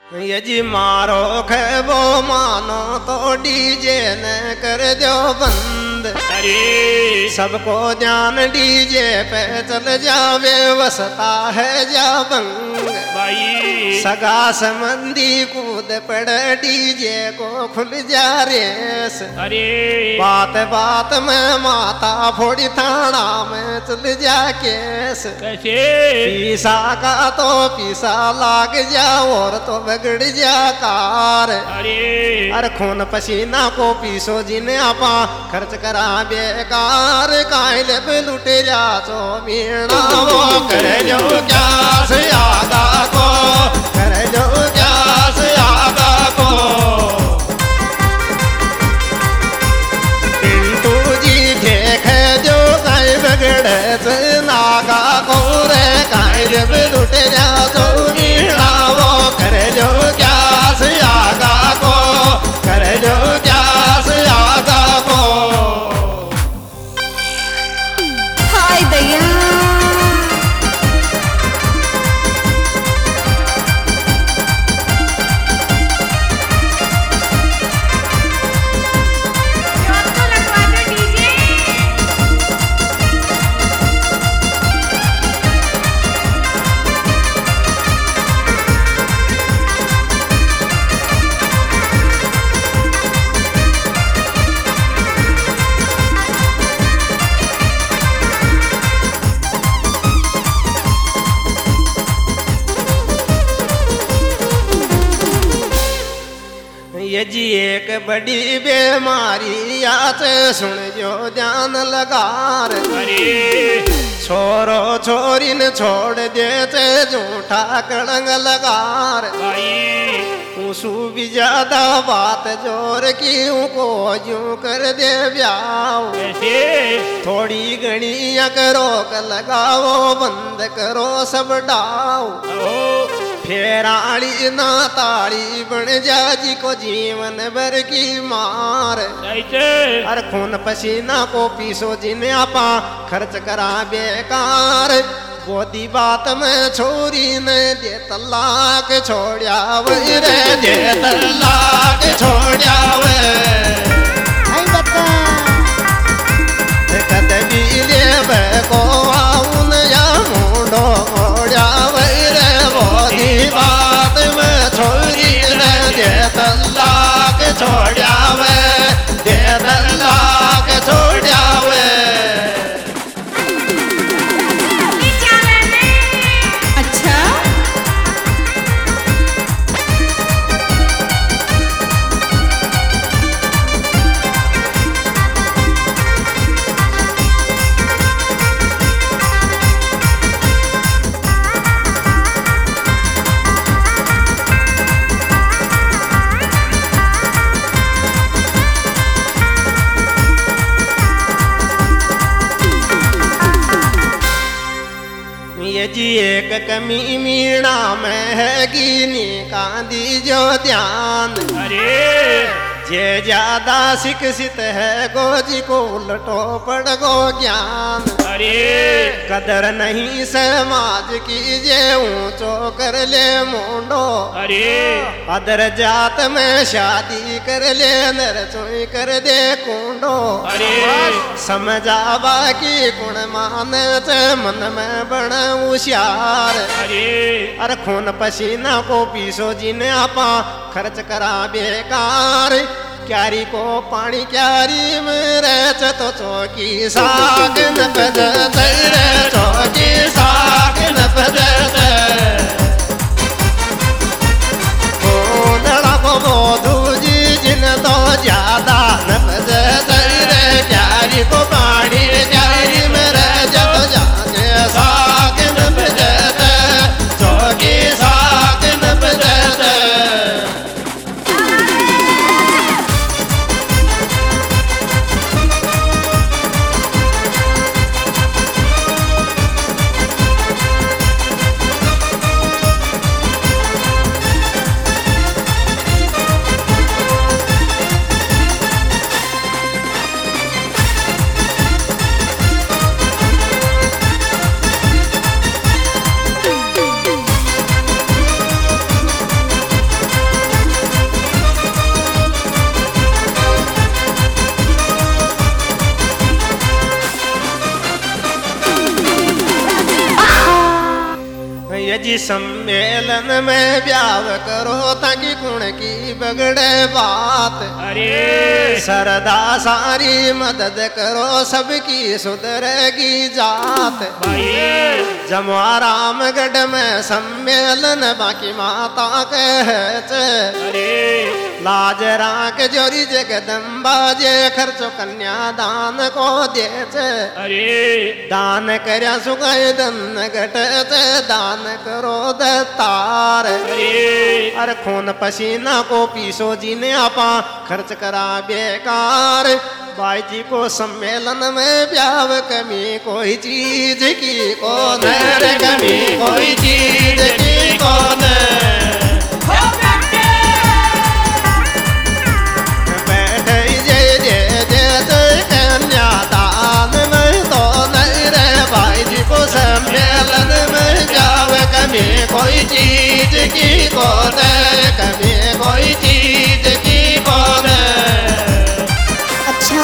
ये जी मारो खेबो मानो तो डीजे ने कर दो बंद। अरे सबको ध्यान डीजे पे चल जावे वसता है जा बंग। भाई सगा संबंधी कूद पड़ डीजे को खुल जा रेस। अरे बात बात में माता फोड़ी थाना में चल जा केस। कैसे पीसा का तो पीसा लाग जा और तो बिगड़ जा कार। अरे खून पसीना को पीसो जिने आपा खर्च करा बेकार। कायल पे लुटे जा चो मीणा वो करे जो क्या से आगा को करे जो क्या से आगा को। पिंटू जी देखे जो काई बिगड़े से नागा को रे। कायल पे लुटे जा चो मीणा वो करे जो क्या से आगा को करे जो क्या से आगा को। हाय दया ये जी एक बड़ी बीमारी याद सुन जो ध्यान लगार। अरे छोरो छोरी न छोड़ देते झूठा कड़ंग लगार। भाई उसू भी ज्यादा बात जोर की को यूं कर दे ब्याह। कैसे थोड़ी घनी रोक लगाओ बंद करो सब डाओ। ओ फेराड़ी ना ताड़ी बन जा जी को जीवन भर की मार। कैसे हर खून पसीना को पीसो जिन्हें आपा खर्च करा बेकार। बोदी बात में छोरी ने दे तलाक छोड़या वे रे दे तलाक छोड़या वे। कदबी ले को आउन या मुंडो मोड़या वे रे। बोदी बात में छोरी ने दे तलाक छोड़या वे दे तलाक छोड़या वे। अच्छा ये जी एक कमी मीणा में है गिनी कांदी जो ध्यान। अरे जे ज्यादा शिक्षित है गोजी को उलटो पड़ गो ज्ञान। अरे कदर नहीं समाज की जे ऊंचो कर ले मुंडो। अरे अदर जात में शादी कर ले नर चोई कर दे कुंडो। अरे समझावा की गुण मान ते मन में बन होशियार। अरे खून पसीना को पीसो जिन्हें आपा खर्च करा बेकार। क्यारी को पानी क्यारी में रच तो चौकी साग न बजते रे चौकी साग न बजते। को बोधू जी जिन तो ज्यादा न बजते रे। क्यारी को पानी क्यारी में रच तो जाके साग न बजते चौकी साग न बजते। सम्मेलन में ब्याह करो ताकि कुण की बगड़े बात। अरे सरदा सारी मदद करो सबकी सुधरेगी जात। भाई जमुआ रामगढ़ में सम्मेलन बाकी माता कहते। अरे लाज राख जोरी जगदम्बा जे खर्चो कन्यादान को देते। अरे दान करया सुगाय धन घटते दान करो दत्तार। अरे खून पसीना को पीसो जीने आपा खर्च करा बेकार। बाई जी को सम्मेलन में ब्याव कमी कोई चीज की कौन रे कमी कोई चीज की कौन। बैठे जय जय जय जय कन्यादान में तो नहीं रे भाई जी को सम्मेलन में ब्याव कमी कोई चीज की कौन कमी कोई चीज की कौन। अच्छा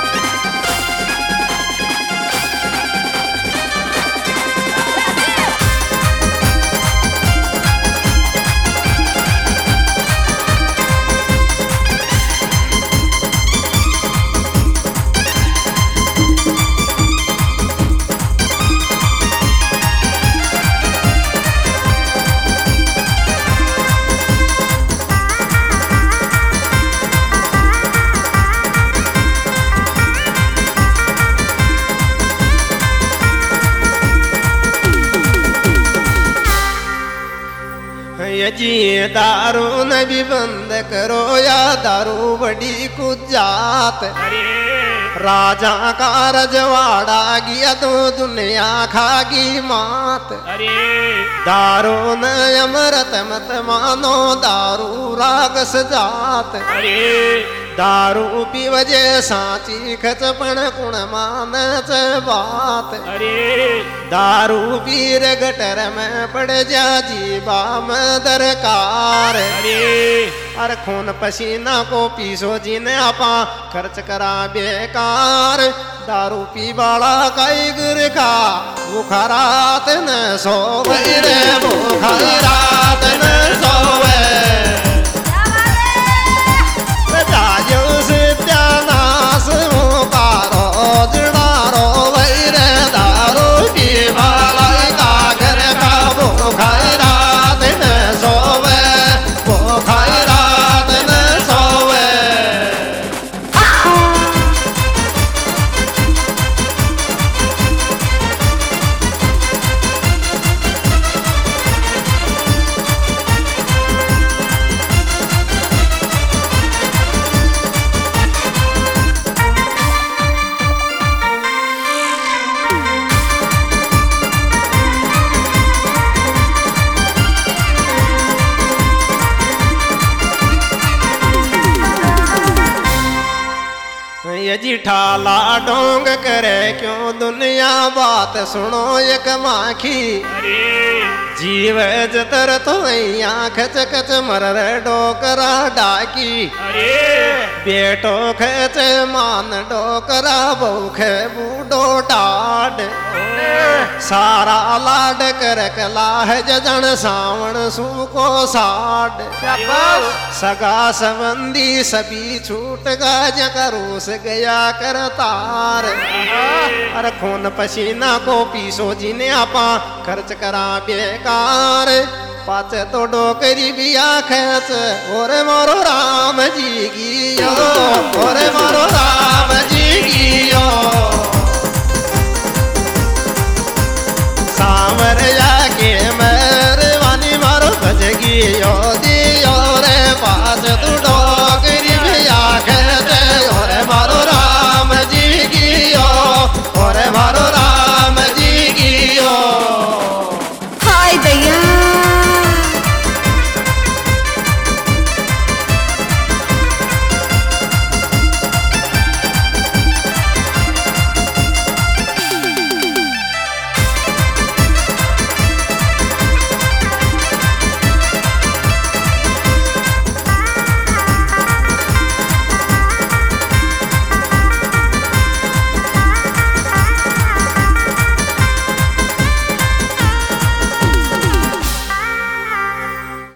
जी दारू न भी बंद करो या दारू बड़ी कुजात। राजा का रजवाड़ा गया तो दुनिया खागी मात। अरे दारू न अमृत मत मानो दारू राग सजात। अरे दारू पी वजह साची खचपण कुण मानच बात। अरे दारू पीर गटर में पड़ जा जीवा में दरकार। अरे खून पसीना को पीसो जीने आपा खर्च करा बेकार। दारू पी बाड़ा कई गिर का भूखा रात न सोवे रे भूखा रात न सोवे। जायो सत्यानाश का रोजड़ा रोवे रे दारू पी बाड़ा का घर का भूखा रात न सोवे भूखा रात न सोवे। यजी ठाला डोंग करे क्यों दुनिया बात सुनो एक माखी। जीव जतर तो खच खच मर डोकरा डाकी। बेटो खच मान डोकरा बौखे बूढ़ो डाड। सारा लाड कर कला है जजन सावण सूको साड। सगा संबंधी सभी छूट गा जकरूस गया कर तार। अरे खून पसीना को पीसो जीने आपा खर्च करा बेकार। पाचे तो डोकरी बिया खेच और मोरो राम जी गियो और मोरो राम जी गियो। सावर